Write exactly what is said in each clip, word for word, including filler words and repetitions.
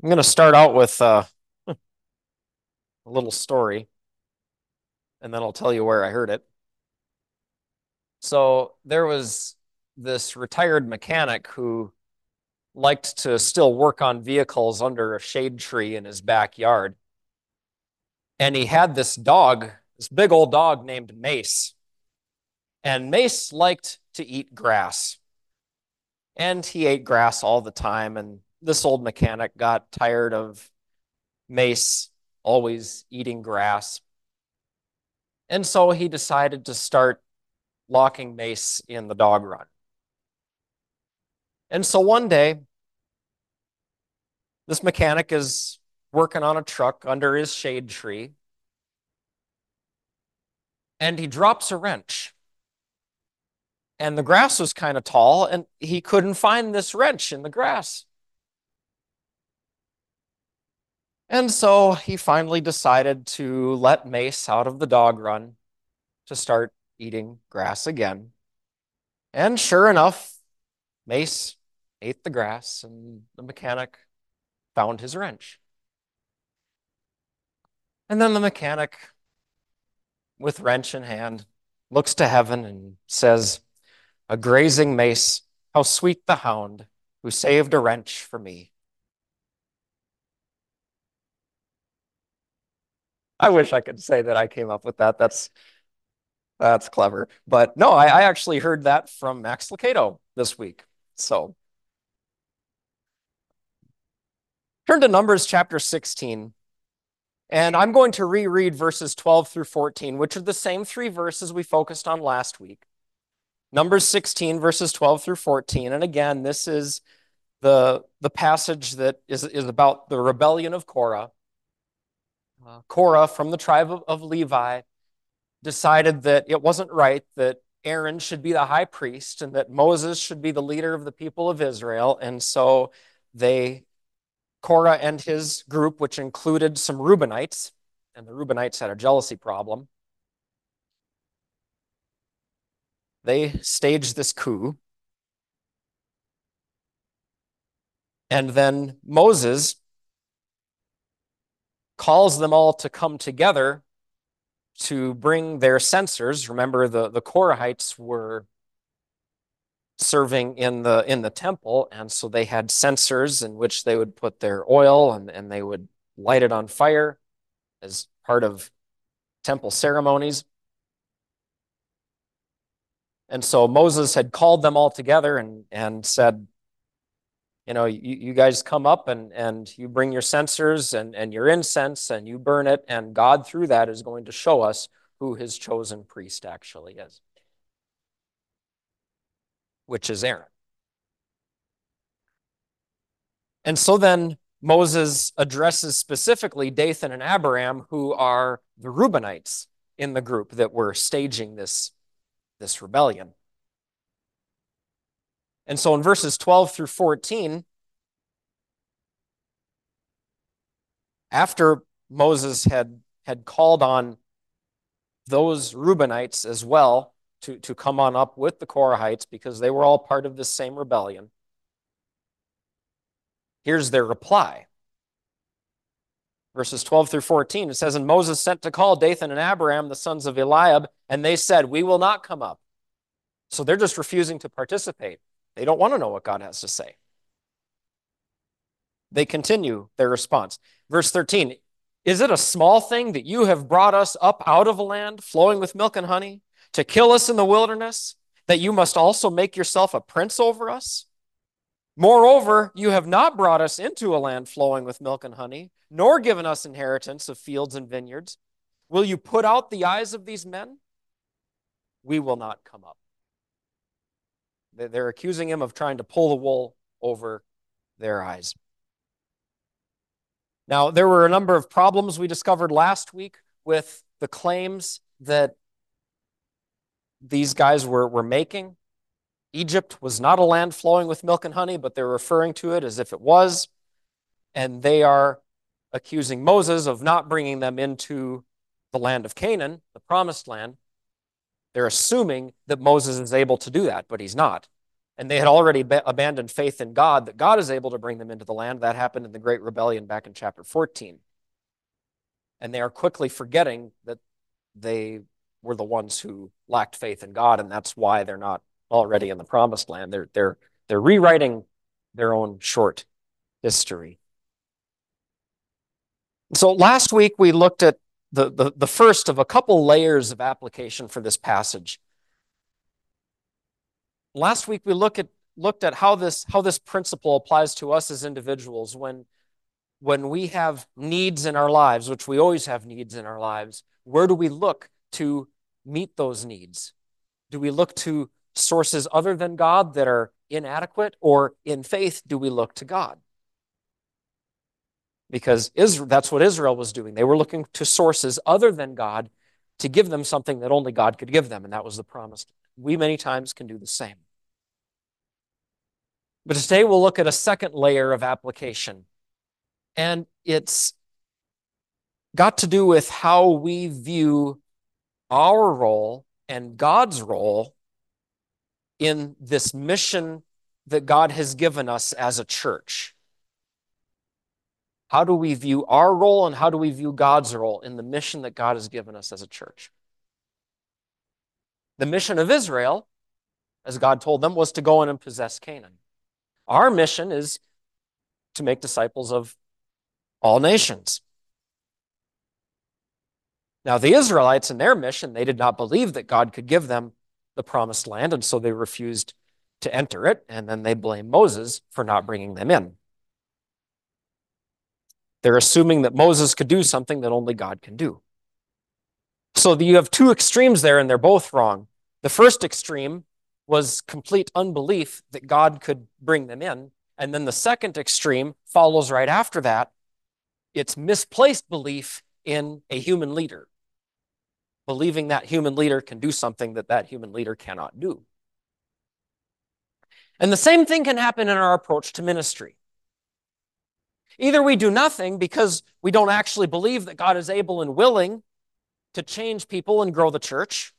I'm going to start out with uh, a little story, and then I'll tell you where I heard it. So there was this retired mechanic who liked to still work on vehicles under a shade tree in his backyard. And he had this dog, this big old dog named Mace. And Mace liked to eat grass. And he ate grass all the time. And this old mechanic got tired of Mace always eating grass. And so he decided to start locking Mace in the dog run. And so one day, this mechanic is working on a truck under his shade tree, and he drops a wrench. And the grass was kind of tall, and he couldn't find this wrench in the grass. And so he finally decided to let Mace out of the dog run to start eating grass again. And sure enough, Mace ate the grass, and the mechanic found his wrench. And then the mechanic, with wrench in hand, looks to heaven and says, "A grazing Mace, how sweet the hound who saved a wrench for me." I wish I could say that I came up with that. That's that's clever. But no, I, I actually heard that from Max Lucado this week. So turn to Numbers chapter sixteen. And I'm going to reread verses twelve through fourteen, which are the same three verses we focused on last week. Numbers sixteen, verses twelve through fourteen. And again, this is the, the passage that is, is about the rebellion of Korah. Uh, Korah, from the tribe of, of Levi, decided that it wasn't right that Aaron should be the high priest and that Moses should be the leader of the people of Israel. And so they, Korah and his group, which included some Reubenites, and the Reubenites had a jealousy problem, they staged this coup. And then Moses calls them all to come together to bring their censers. Remember, the, the Korahites were serving in the in the temple, and so they had censers in which they would put their oil and, and they would light it on fire as part of temple ceremonies. And so Moses had called them all together and, and said, you know, you, you guys come up and, and you bring your censers and, and your incense and you burn it, and God through that is going to show us who his chosen priest actually is, which is Aaron. And so then Moses addresses specifically Dathan and Abiram, who are the Reubenites in the group that were staging this, this rebellion. And so in verses twelve through fourteen, after Moses had, had called on those Reubenites as well to, to come on up with the Korahites because they were all part of this same rebellion, here's their reply. Verses twelve through fourteen, it says, "And Moses sent to call Dathan and Abiram, the sons of Eliab, and they said, 'We will not come up.'" So they're just refusing to participate. They don't want to know what God has to say. They continue their response. Verse thirteen, "Is it a small thing that you have brought us up out of a land flowing with milk and honey to kill us in the wilderness, that you must also make yourself a prince over us? Moreover, you have not brought us into a land flowing with milk and honey, nor given us inheritance of fields and vineyards. Will you put out the eyes of these men? We will not come up." They're accusing him of trying to pull the wool over their eyes. Now, there were a number of problems we discovered last week with the claims that these guys were, were making. Egypt was not a land flowing with milk and honey, but they're referring to it as if it was. And they are accusing Moses of not bringing them into the land of Canaan, the promised land. They're assuming that Moses is able to do that, but he's not. And they had already abandoned faith in God, that God is able to bring them into the land. That happened in the Great Rebellion back in chapter fourteen. And they are quickly forgetting that they were the ones who lacked faith in God, and that's why they're not already in the promised land. They're, they're, they're rewriting their own short history. So last week we looked at the, the, the first of a couple layers of application for this passage. Last week we look at, looked at how this, how this principle applies to us as individuals when, when we have needs in our lives, which we always have needs in our lives. Where do we look to meet those needs? Do we look to sources other than God that are inadequate, or in faith, do we look to God? Because Israel, that's what Israel was doing. They were looking to sources other than God to give them something that only God could give them, and that was the promise. We many times can do the same. But today we'll look at a second layer of application, and it's got to do with how we view our role and God's role in this mission that God has given us as a church. How do we view our role, and how do we view God's role in the mission that God has given us as a church? The mission of Israel, as God told them, was to go in and possess Canaan. Our mission is to make disciples of all nations. Now, the Israelites in their mission, they did not believe that God could give them the promised land, and so they refused to enter it, and then they blame Moses for not bringing them in. They're assuming that Moses could do something that only God can do. So you have two extremes there, and they're both wrong. The first extreme was complete unbelief that God could bring them in, and then the second extreme follows right after that. It's misplaced belief in a human leader, believing that human leader can do something that that human leader cannot do. And the same thing can happen in our approach to ministry. Either we do nothing because we don't actually believe that God is able and willing to change people and grow the church.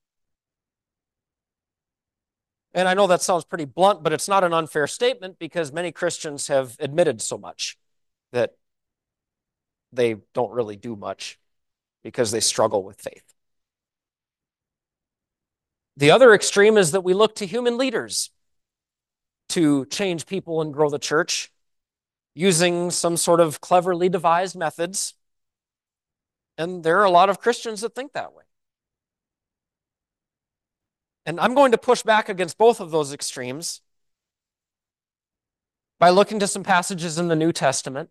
And I know that sounds pretty blunt, but it's not an unfair statement, because many Christians have admitted so much that they don't really do much because they struggle with faith. The other extreme is that we look to human leaders to change people and grow the church using some sort of cleverly devised methods. And there are a lot of Christians that think that way. And I'm going to push back against both of those extremes by looking to some passages in the New Testament.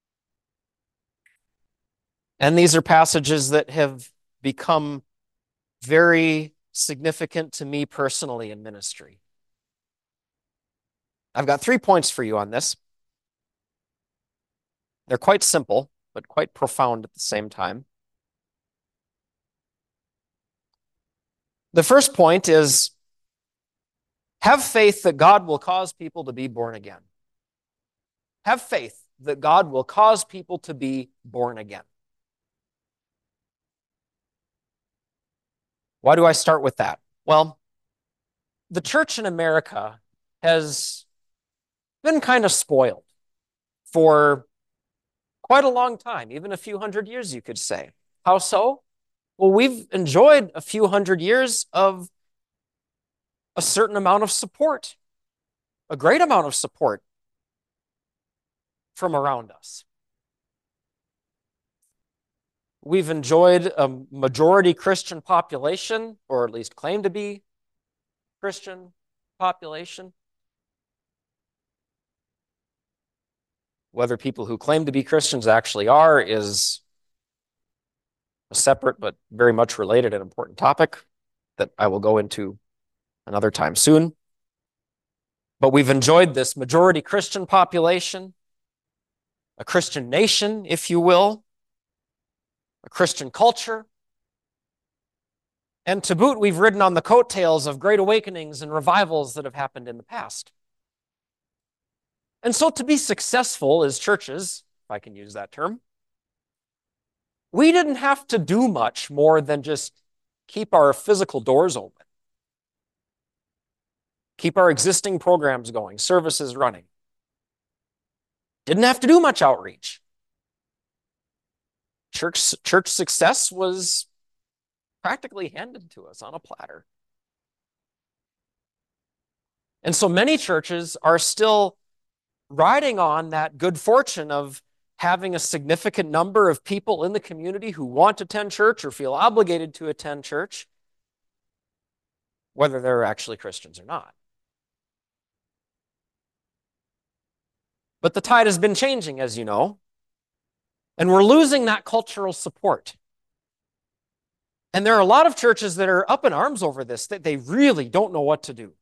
And these are passages that have become very significant to me personally in ministry. I've got three points for you on this. They're quite simple, but quite profound at the same time. The first point is, have faith that God will cause people to be born again. Have faith that God will cause people to be born again. Why do I start with that? Well, the church in America has been kind of spoiled for quite a long time, even a few hundred years, you could say. How so? Well, we've enjoyed a few hundred years of a certain amount of support, a great amount of support from around us. We've enjoyed a majority Christian population, or at least claim to be Christian population. Whether people who claim to be Christians actually are is a separate but very much related and important topic that I will go into another time soon. But we've enjoyed this majority Christian population, a Christian nation, if you will, a Christian culture. And to boot, we've ridden on the coattails of great awakenings and revivals that have happened in the past. And so to be successful as churches, if I can use that term, we didn't have to do much more than just keep our physical doors open, keep our existing programs going, services running. Didn't have to do much outreach. Church, church success was practically handed to us on a platter. And so many churches are still riding on that good fortune of having a significant number of people in the community who want to attend church or feel obligated to attend church, whether they're actually Christians or not. But the tide has been changing, as you know, and we're losing that cultural support. And there are a lot of churches that are up in arms over this, that they really don't know what to do.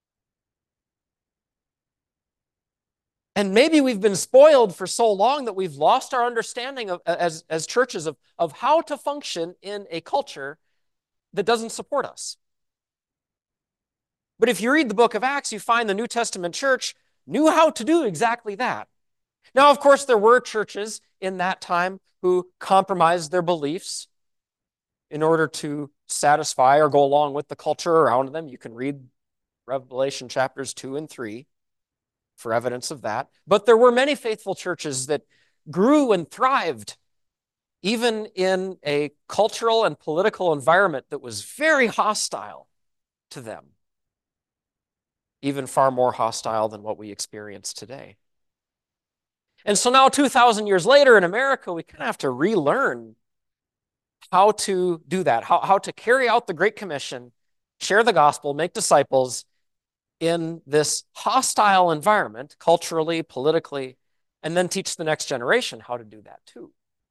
And maybe we've been spoiled for so long that we've lost our understanding of, as, as churches of, of how to function in a culture that doesn't support us. But if you read the book of Acts, you find the New Testament church knew how to do exactly that. Now, of course, there were churches in that time who compromised their beliefs in order to satisfy or go along with the culture around them. You can read Revelation chapters two and three for evidence of that. But there were many faithful churches that grew and thrived even in a cultural and political environment that was very hostile to them, even far more hostile than what we experience today. And so now, two thousand years later in America, we kind of have to relearn how to do that, how, how to carry out the Great Commission, share the gospel, make disciples in this hostile environment, culturally, politically, and then teach the next generation how to do that too.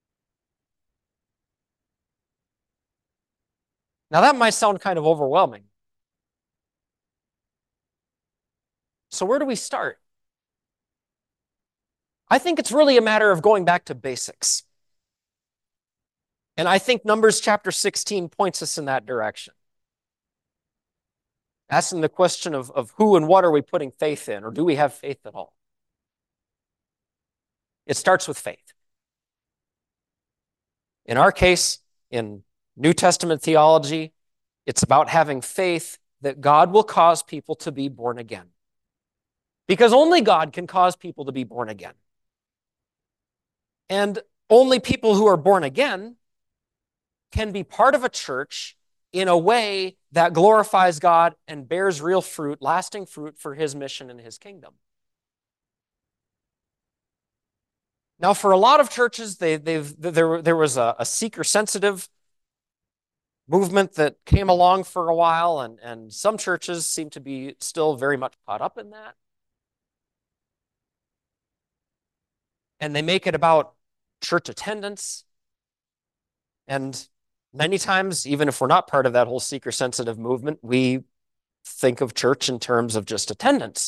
Now, that might sound kind of overwhelming. So where do we start? I think it's really a matter of going back to basics. And I think Numbers chapter sixteen points us in that direction. Asking the question of, of who and what are we putting faith in, or do we have faith at all? It starts with faith. In our case, in New Testament theology, it's about having faith that God will cause people to be born again. Because only God can cause people to be born again. And only people who are born again can be part of a church in a way that glorifies God and bears real fruit, lasting fruit for his mission and his kingdom. Now, for a lot of churches, they, they've, there, there was a, a seeker-sensitive movement that came along for a while, and, and some churches seem to be still very much caught up in that. And they make it about church attendance. And many times, even if we're not part of that whole seeker-sensitive movement, we think of church in terms of just attendance.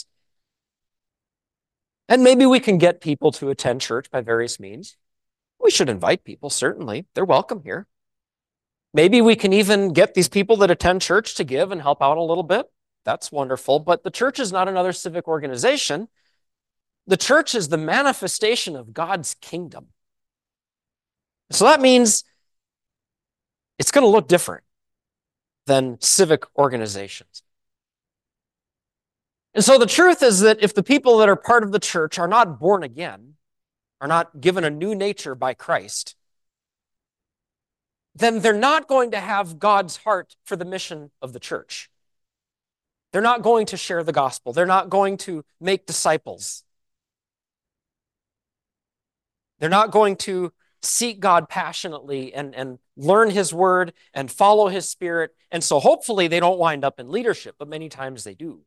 And maybe we can get people to attend church by various means. We should invite people, certainly. They're welcome here. Maybe we can even get these people that attend church to give and help out a little bit. That's wonderful. But the church is not another civic organization. The church is the manifestation of God's kingdom. So that means it's going to look different than civic organizations. And so the truth is that if the people that are part of the church are not born again, are not given a new nature by Christ, then they're not going to have God's heart for the mission of the church. They're not going to share the gospel. They're not going to make disciples. They're not going to seek God passionately and, and learn his word and follow his spirit. And so hopefully they don't wind up in leadership, but many times they do.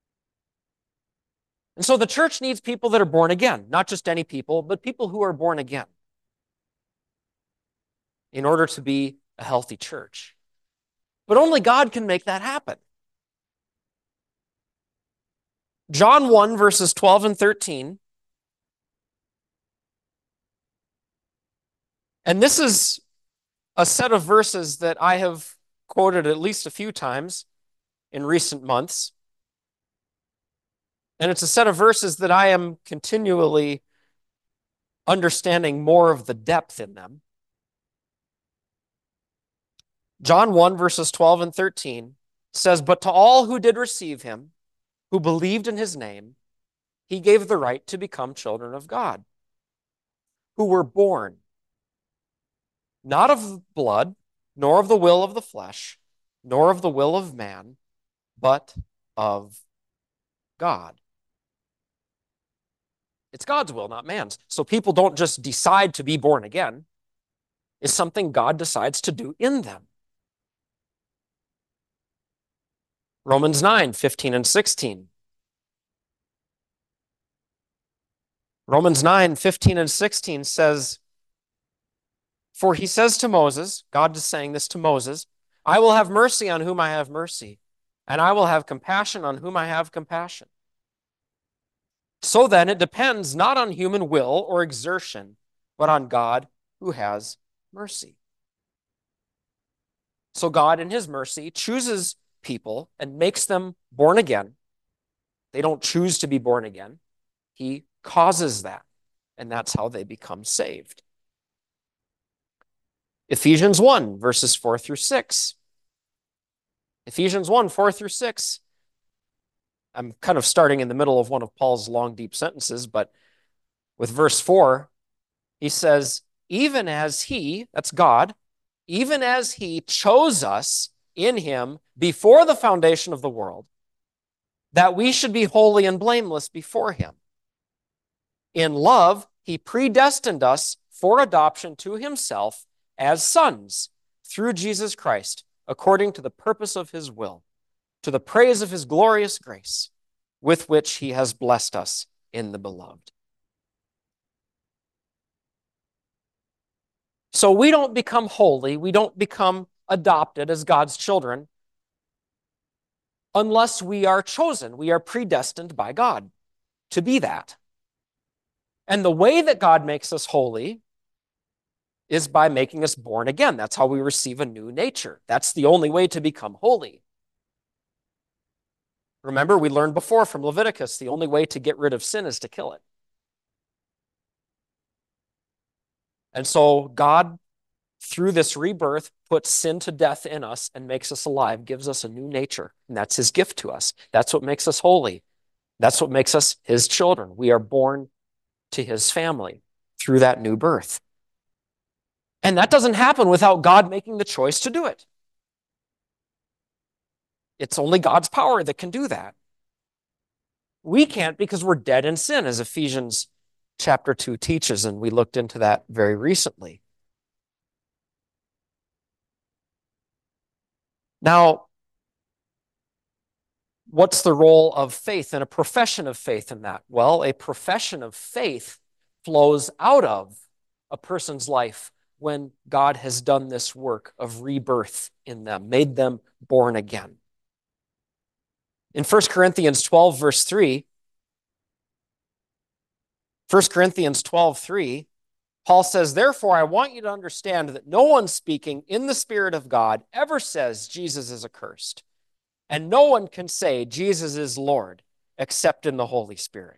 And so the church needs people that are born again, not just any people, but people who are born again in order to be a healthy church. But only God can make that happen. John one, verses twelve and thirteen. And this is a set of verses that I have quoted at least a few times in recent months. And it's a set of verses that I am continually understanding more of the depth in them. John one, verses twelve and thirteen says, "But to all who did receive him, who believed in his name, he gave the right to become children of God, who were born not of blood, nor of the will of the flesh, nor of the will of man, but of God. It's God's will, not man's. So people don't just decide to be born again. It's something God decides to do in them. Romans nine, fifteen and sixteen. Romans nine, fifteen and sixteen says, for he says to Moses, God is saying this to Moses, I will have mercy on whom I have mercy, and I will have compassion on whom I have compassion. So then it depends not on human will or exertion, but on God who has mercy. So God in his mercy chooses people and makes them born again. They don't choose to be born again. He causes that, and that's how they become saved. Ephesians one, verses four through six. Ephesians one, four through six. I'm kind of starting in the middle of one of Paul's long, deep sentences, but with verse four, he says, even as he, that's God, even as he chose us in him before the foundation of the world, that we should be holy and blameless before him. In love, he predestined us for adoption to himself as sons through Jesus Christ, according to the purpose of his will, to the praise of his glorious grace, with which he has blessed us in the beloved. So we don't become holy, we don't become adopted as God's children unless we are chosen. We are predestined by God to be that. And the way that God makes us holy is by making us born again. That's how we receive a new nature. That's the only way to become holy. Remember, we learned before from Leviticus, the only way to get rid of sin is to kill it. And so God, through this rebirth, puts sin to death in us and makes us alive, gives us a new nature. And that's his gift to us. That's what makes us holy. That's what makes us his children. We are born to his family through that new birth. And that doesn't happen without God making the choice to do it. It's only God's power that can do that. We can't because we're dead in sin, as Ephesians chapter two teaches, and we looked into that very recently. Now, what's the role of faith and a profession of faith in that? Well, a profession of faith flows out of a person's life when God has done this work of rebirth in them, made them born again. In First Corinthians twelve, verse three, First Corinthians twelve, three, Paul says, therefore, I want you to understand that no one speaking in the Spirit of God ever says Jesus is accursed. And no one can say Jesus is Lord except in the Holy Spirit.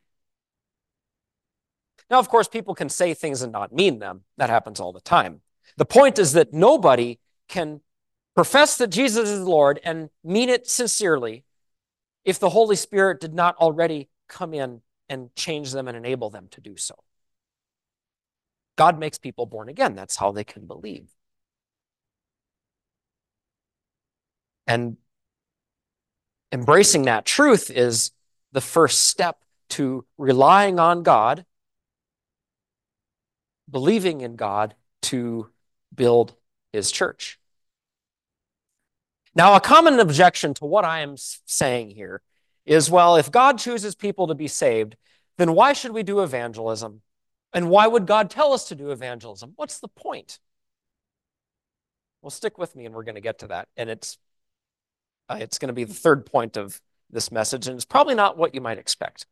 Now, of course, people can say things and not mean them. That happens all the time. The point is that nobody can profess that Jesus is Lord and mean it sincerely if the Holy Spirit did not already come in and change them and enable them to do so. God makes people born again. That's how they can believe. And embracing that truth is the first step to relying on God, believing in God to build his church. Now, a common objection to what I am saying here is, well, if God chooses people to be saved, then why should we do evangelism? And why would God tell us to do evangelism? What's the point? Well, stick with me and we're going to get to that. And it's, uh, it's going to be the third point of this message, and it's probably not what you might expect.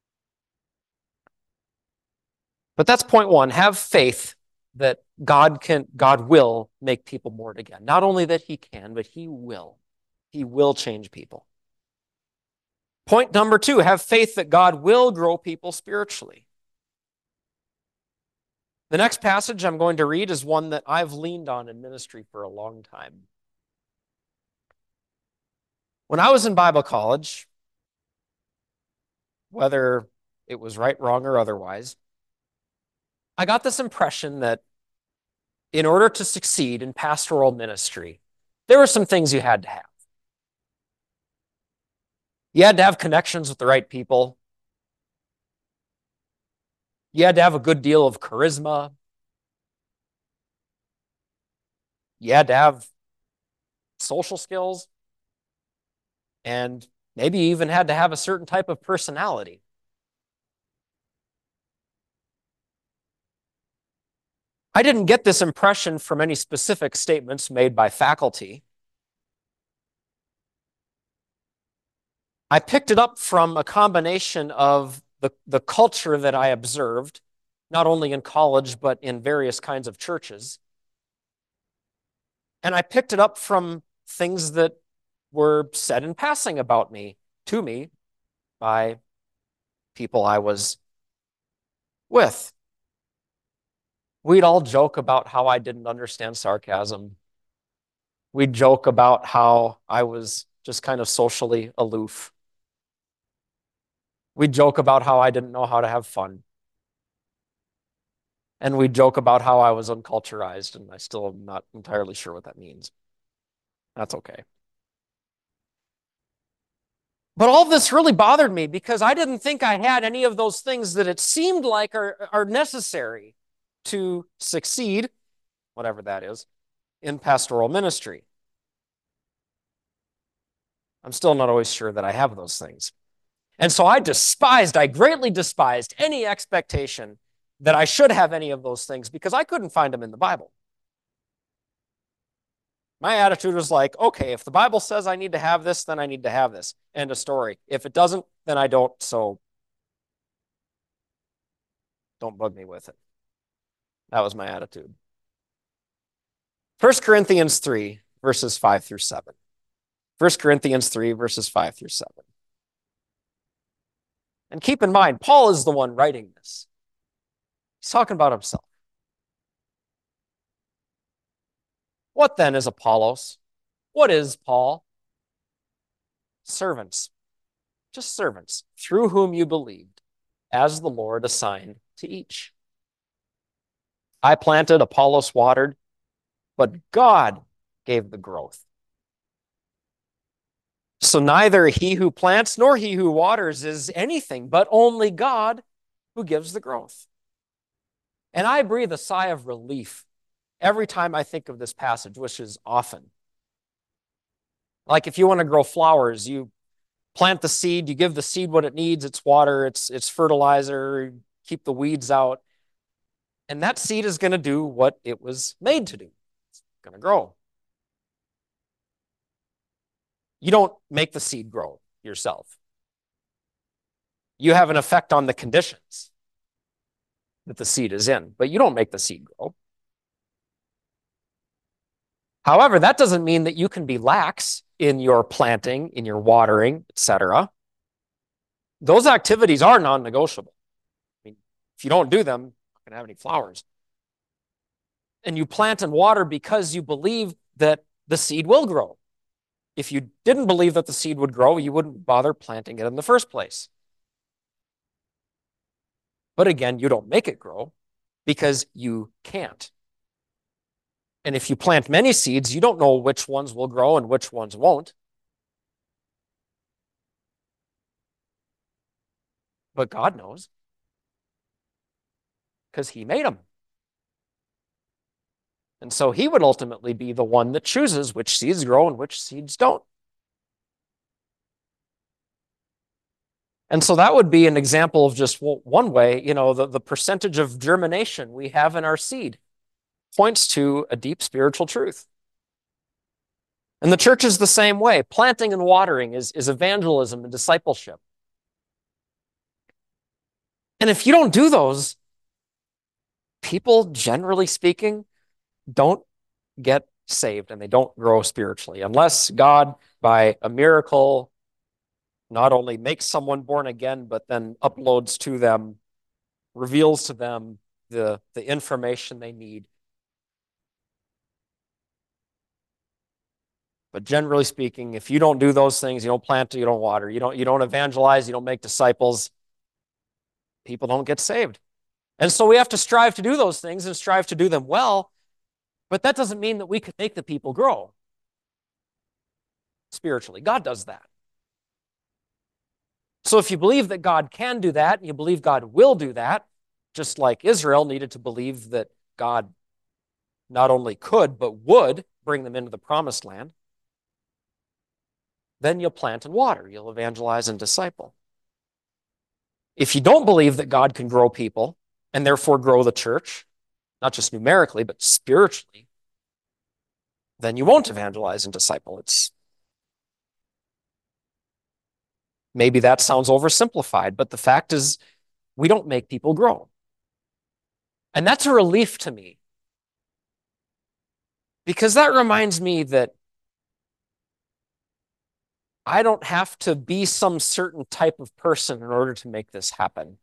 But that's point one. Have faith that God can, God will make people born again. Not only that he can, but he will. He will change people. Point number two, have faith that God will grow people spiritually. The next passage I'm going to read is one that I've leaned on in ministry for a long time. When I was in Bible college, whether it was right, wrong, or otherwise, I got this impression that in order to succeed in pastoral ministry, there were some things you had to have. You had to have connections with the right people. You had to have a good deal of charisma. You had to have social skills. And maybe you even had to have a certain type of personality. I didn't get this impression from any specific statements made by faculty. I picked it up from a combination of the, the culture that I observed, not only in college, but in various kinds of churches. And I picked it up from things that were said in passing about me, to me, by people I was with. We'd all joke about how I didn't understand sarcasm. We'd joke about how I was just kind of socially aloof. We'd joke about how I didn't know how to have fun. And we'd joke about how I was unculturized, and I still am not entirely sure what that means. That's okay. But all of this really bothered me because I didn't think I had any of those things that it seemed like are, are necessary to succeed, whatever that is, in pastoral ministry. I'm still not always sure that I have those things. And so I despised, I greatly despised any expectation that I should have any of those things because I couldn't find them in the Bible. My attitude was like, okay, if the Bible says I need to have this, then I need to have this. End of story. If it doesn't, then I don't, so don't bug me with it. That was my attitude. First Corinthians three, verses five through seven. First Corinthians three, verses five through seven. And keep in mind, Paul is the one writing this. He's talking about himself. What then is Apollos? What is Paul? Servants, just servants, through whom you believed, as the Lord assigned to each. I planted, Apollos watered, but God gave the growth. So neither he who plants nor he who waters is anything, but only God who gives the growth. And I breathe a sigh of relief every time I think of this passage, which is often. Like if you want to grow flowers, you plant the seed, you give the seed what it needs, it's water, it's, it's fertilizer, keep the weeds out. And that seed is going to do what it was made to do. It's going to grow. You don't make the seed grow yourself. You have an effect on the conditions that the seed is in, but you don't make the seed grow. However, that doesn't mean that you can be lax in your planting, in your watering, et cetera. Those activities are non-negotiable. I mean, if you don't do them, you're not going to have any flowers. And you plant and water because you believe that the seed will grow. If you didn't believe that the seed would grow, you wouldn't bother planting it in the first place. But again, you don't make it grow because you can't. And if you plant many seeds, you don't know which ones will grow and which ones won't. But God knows because he made them. And so he would ultimately be the one that chooses which seeds grow and which seeds don't. And so that would be an example of just one way, you know, the, the percentage of germination we have in our seed points to a deep spiritual truth. And the church is the same way. Planting and watering is, is evangelism and discipleship. And if you don't do those, people, generally speaking, don't get saved and they don't grow spiritually unless God, by a miracle, not only makes someone born again, but then uploads to them, reveals to them the, the information they need. But generally speaking, if you don't do those things, you don't plant, you don't water, you don't, you don't evangelize, you don't make disciples, people don't get saved. And so we have to strive to do those things and strive to do them well, but that doesn't mean that we can make the people grow spiritually. God does that. So if you believe that God can do that, and you believe God will do that, just like Israel needed to believe that God not only could, but would bring them into the promised land, then you'll plant and water. You'll evangelize and disciple. If you don't believe that God can grow people and therefore grow the church, not just numerically, but spiritually, then you won't evangelize and disciple. It's maybe that sounds oversimplified, but the fact is we don't make people grow. And that's a relief to me, because that reminds me that I don't have to be some certain type of person in order to make this happen,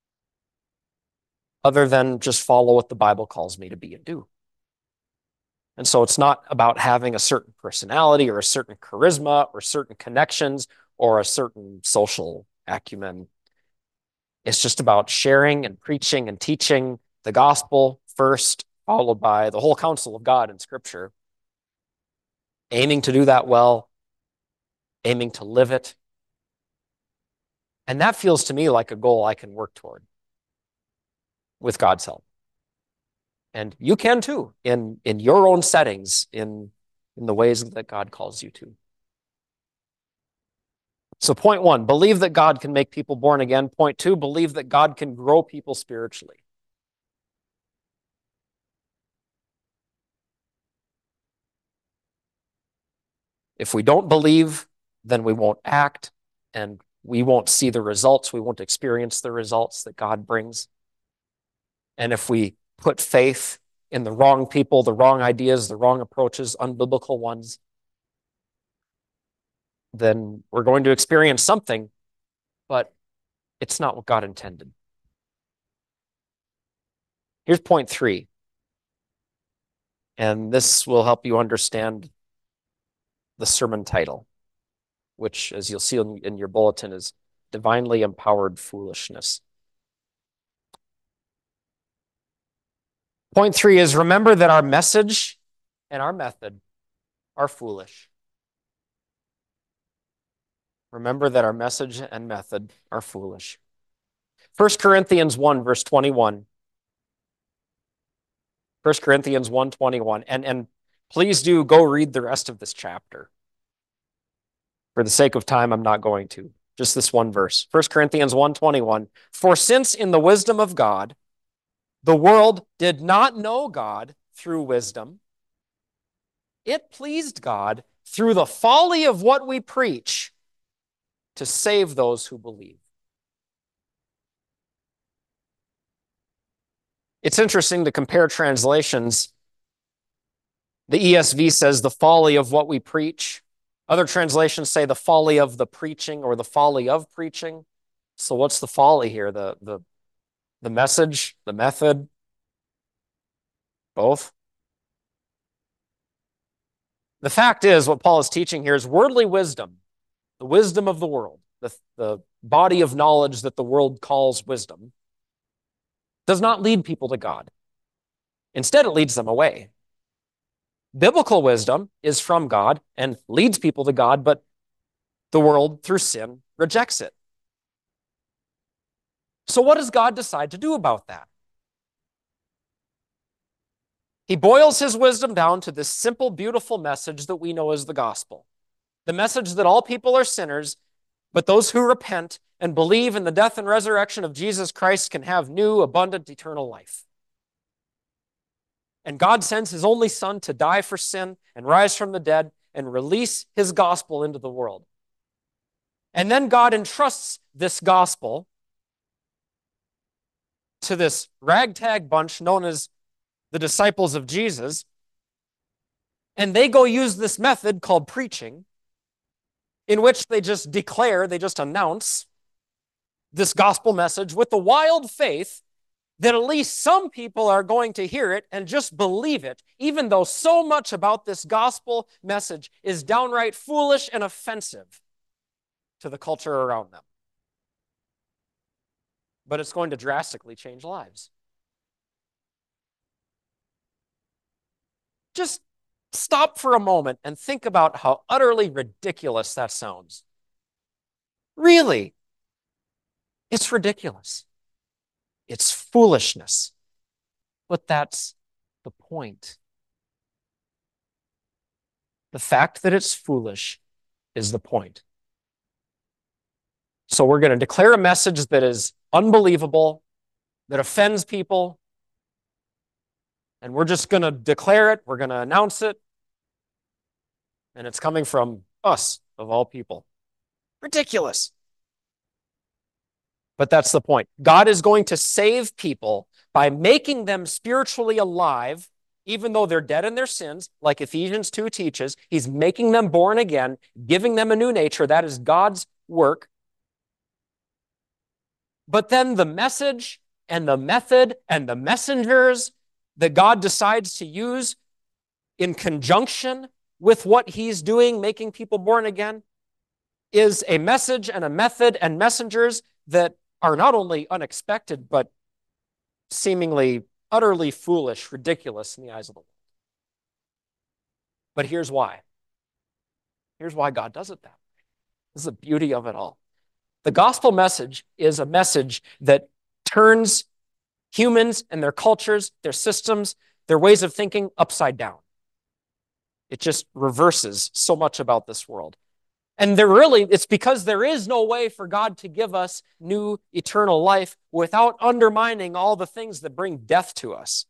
other than just follow what the Bible calls me to be and do. And so it's not about having a certain personality or a certain charisma or certain connections or a certain social acumen. It's just about sharing and preaching and teaching the gospel first, followed by the whole counsel of God in Scripture. Aiming to do that well, aiming to live it. And that feels to me like a goal I can work toward with God's help. And you can too, in, in your own settings, in, in the ways that God calls you to. So point one, believe that God can make people born again. Point two, believe that God can grow people spiritually. If we don't believe, then we won't act, and we won't see the results. We won't experience the results that God brings. And if we put faith in the wrong people, the wrong ideas, the wrong approaches, unbiblical ones, then we're going to experience something, but it's not what God intended. Here's point three. And this will help you understand the sermon title, which, as you'll see in your bulletin, is Divinely Empowered Foolishness. Point three is, remember that our message and our method are foolish. Remember that our message and method are foolish. First Corinthians one, verse twenty-one. First Corinthians one, twenty-one. And, and please do go read the rest of this chapter. For the sake of time, I'm not going to. Just this one verse. First Corinthians one, twenty-one. For since in the wisdom of God, the world did not know God through wisdom, it pleased God through the folly of what we preach to save those who believe. It's interesting to compare translations. The E S V says the folly of what we preach. Other translations say the folly of the preaching or the folly of preaching. So what's the folly here? The, the, the message, the method, both? The fact is, what Paul is teaching here is worldly wisdom, the wisdom of the world, the, the body of knowledge that the world calls wisdom, does not lead people to God. Instead, it leads them away. Biblical wisdom is from God and leads people to God, but the world, through sin, rejects it. So what does God decide to do about that? He boils his wisdom down to this simple, beautiful message that we know as the gospel. The message that all people are sinners, but those who repent and believe in the death and resurrection of Jesus Christ can have new, abundant, eternal life. And God sends his only Son to die for sin and rise from the dead and release his gospel into the world. And then God entrusts this gospel to this ragtag bunch known as the disciples of Jesus, and they go use this method called preaching, in which they just declare, they just announce this gospel message with the wild faith that at least some people are going to hear it and just believe it, even though so much about this gospel message is downright foolish and offensive to the culture around them. but it's going to drastically change lives. Just stop for a moment and think about how utterly ridiculous that sounds. Really, it's ridiculous. It's foolishness. But that's the point. The fact that it's foolish is the point. So we're going to declare a message that is unbelievable, that offends people, and we're just going to declare it, we're going to announce it, and it's coming from us, of all people. Ridiculous. But that's the point. God is going to save people by making them spiritually alive, even though they're dead in their sins, like Ephesians two teaches. He's making them born again, giving them a new nature. That is God's work. But then the message and the method and the messengers that God decides to use in conjunction with what he's doing, making people born again, is a message and a method and messengers that are not only unexpected, but seemingly utterly foolish, ridiculous in the eyes of the world. But here's why. Here's why God does it that way. This is the beauty of it all. The gospel message is a message that turns humans and their cultures, their systems, their ways of thinking upside down. It just reverses so much about this world. And there really, it's because there is no way for God to give us new eternal life without undermining all the things that bring death to us.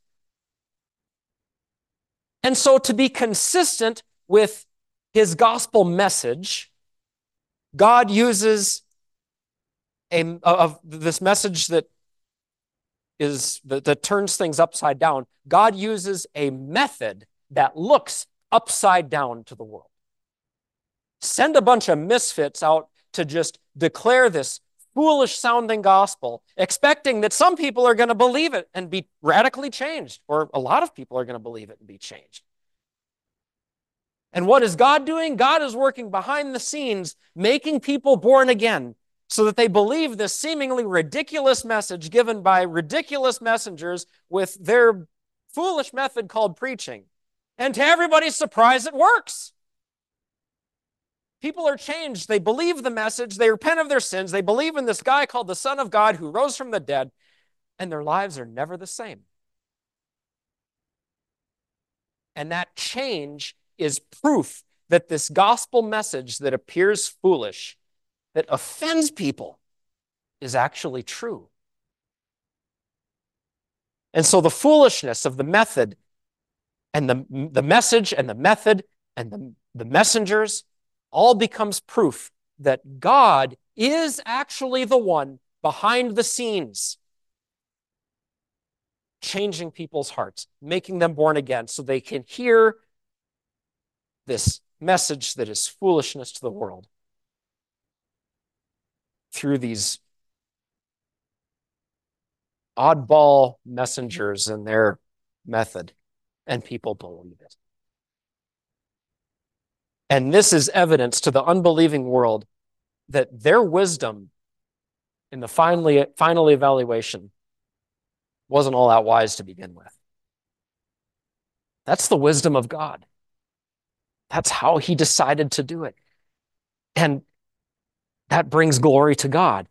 And so to be consistent with his gospel message, God uses a, of this message that is that, that turns things upside down. God uses a method that looks upside down to the world. Send a bunch of misfits out to just declare this foolish sounding gospel, expecting that some people are going to believe it and be radically changed, or a lot of people are going to believe it and be changed. And what is God doing? God is working behind the scenes, making people born again so that they believe this seemingly ridiculous message given by ridiculous messengers with their foolish method called preaching. And to everybody's surprise, it works. People are changed. They believe the message. They repent of their sins. They believe in this guy called the Son of God who rose from the dead, and their lives are never the same. And that change is proof that this gospel message that appears foolish, that offends people, is actually true. And so the foolishness of the method and the, the message and the method and the, the messengers all becomes proof that God is actually the one behind the scenes, changing people's hearts, making them born again so they can hear this message that is foolishness to the world through these oddball messengers and their method, and people believe it. And this is evidence to the unbelieving world that their wisdom in the finally, final evaluation wasn't all that wise to begin with. That's the wisdom of God. That's how he decided to do it. And that brings glory to God.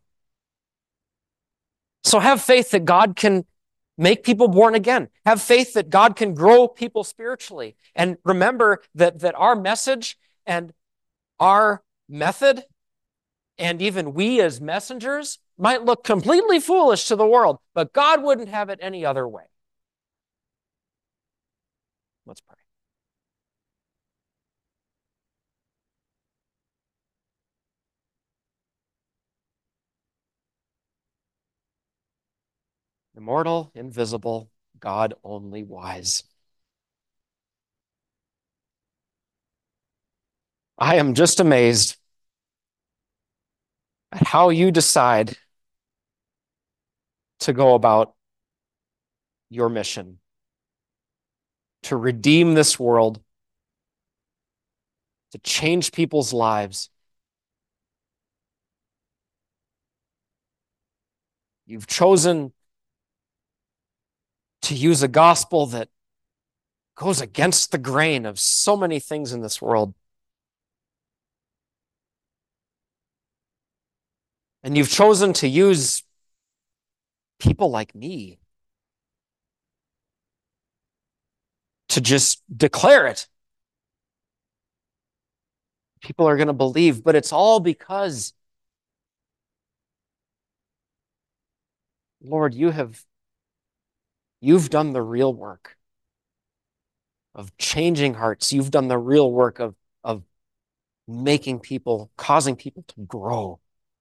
So have faith that God can make people born again. Have faith that God can grow people spiritually. And remember that, that our message and our method, and even we as messengers, might look completely foolish to the world, but God wouldn't have it any other way. Let's pray. Immortal, invisible, God only wise. I am just amazed at how you decide to go about your mission, to redeem this world, to change people's lives. You've chosen to use a gospel that goes against the grain of so many things in this world. And you've chosen to use people like me to just declare it. People are going to believe, but it's all because, Lord, you have, you've done the real work of changing hearts. You've done the real work of, of making people, causing people to grow.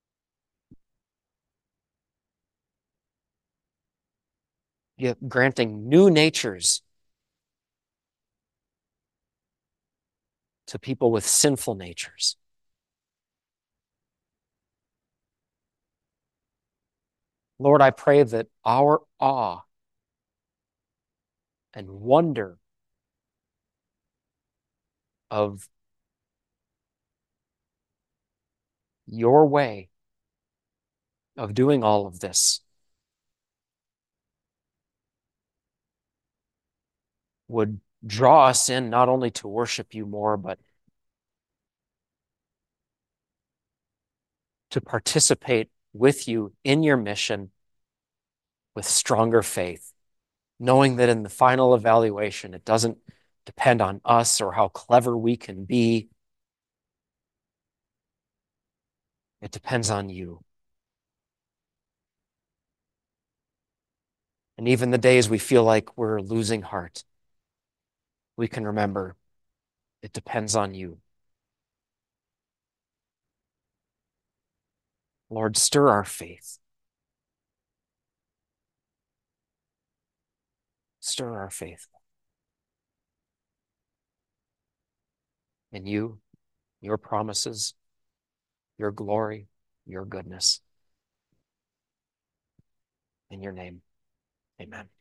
You're granting new natures to people with sinful natures. Lord, I pray that our awe and wonder of your way of doing all of this would draw us in not only to worship you more, but to participate with you in your mission with stronger faith, knowing that in the final evaluation, it doesn't depend on us or how clever we can be. It depends on you. And even the days we feel like we're losing heart, we can remember it depends on you. Lord, stir our faith. Stir our faith in you, your promises, your glory, your goodness. In your name, amen.